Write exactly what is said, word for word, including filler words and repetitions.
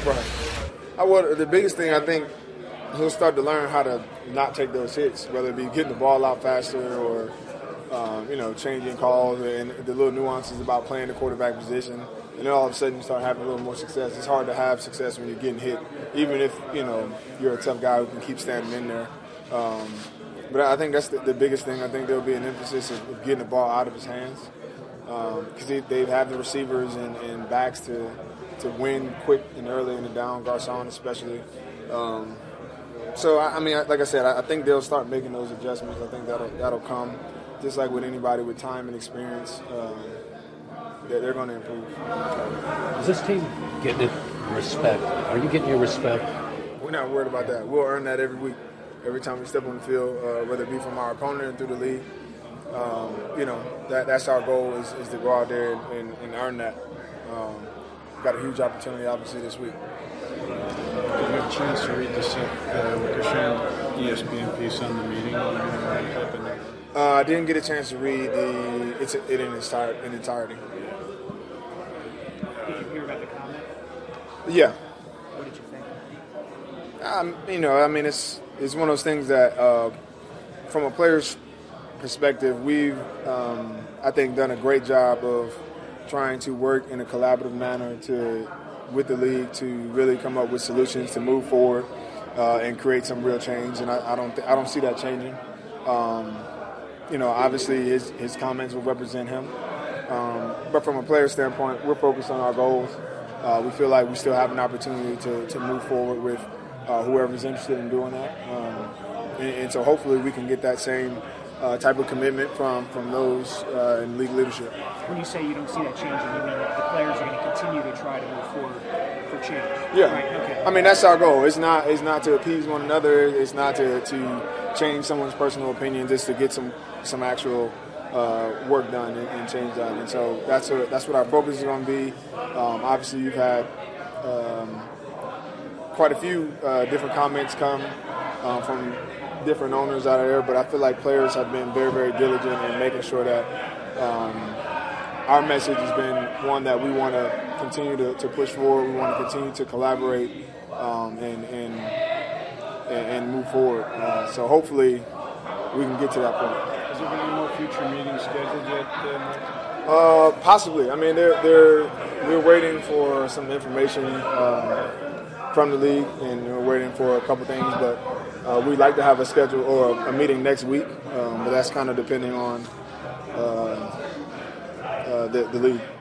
Right. I would, the biggest thing, I think, he'll start to learn how to not take those hits, whether it be getting the ball out faster or, um, you know, changing calls and the little nuances about playing the quarterback position. And then all of a sudden you start having a little more success. It's hard to have success when you're getting hit, even if, you know, you're a tough guy who can keep standing in there. Um, but I think that's the, the biggest thing. I think there'll be an emphasis of, of getting the ball out of his hands because um, they, they have the receivers and, and backs to to win quick and early in the down, Garcon especially. Um, so, I, I mean, like I said, I, I think they'll start making those adjustments. I think that'll, that'll come, just like with anybody with time and experience. Um, they're, they're going to improve. Is this team getting it respect? Are you getting your respect? We're not worried about that. We'll earn that every week, every time we step on the field, uh, whether it be from our opponent or through the league. Um, you know, that that's our goal is, is to go out there and, and, and earn that. Um, got a huge opportunity, obviously, this week. Did you have a chance to read the uh, Kashan E S P N piece on the meeting? Uh, I didn't get a chance to read the it's it in its in entirety. Did you hear about the comment? Yeah. What did you think? Um, you know, I mean, it's it's one of those things that, uh, from a player's perspective, we've um, I think done a great job of trying to work in a collaborative manner to with the league to really come up with solutions to move forward uh, and create some real change. And I, I don't th- I don't see that changing. Um, you know, obviously his his comments will represent him, um, but from a player standpoint, we're focused on our goals. Uh, we feel like we still have an opportunity to, to move forward with uh, whoever's interested in doing that, um, and, and so hopefully we can get that same Uh, type of commitment from from those uh, in league leadership. When you say you don't see that changing, you mean the players are going to continue to try to move forward for change? Yeah. Right. Okay. I mean, that's our goal. It's not it's not to appease one another. It's not to, to change someone's personal opinion. Just to get some some actual uh, work done and, and change done. And so that's a, that's what our focus is going to be. Um, obviously, you've had um, quite a few uh, different comments come um, from different owners out of there, but I feel like players have been very, very diligent in making sure that um, our message has been one that we want to continue to, to push forward. We want to continue to collaborate um, and, and and move forward. Uh, so hopefully we can get to that point. Is there any more future meetings scheduled yet? Uh, uh, possibly. I mean, they're they're we're waiting for some information um, from the league, and we're waiting for a couple things, but. Uh, we'd like to have a schedule or a, a meeting next week, um, but that's kind of depending on uh, uh, the, the league.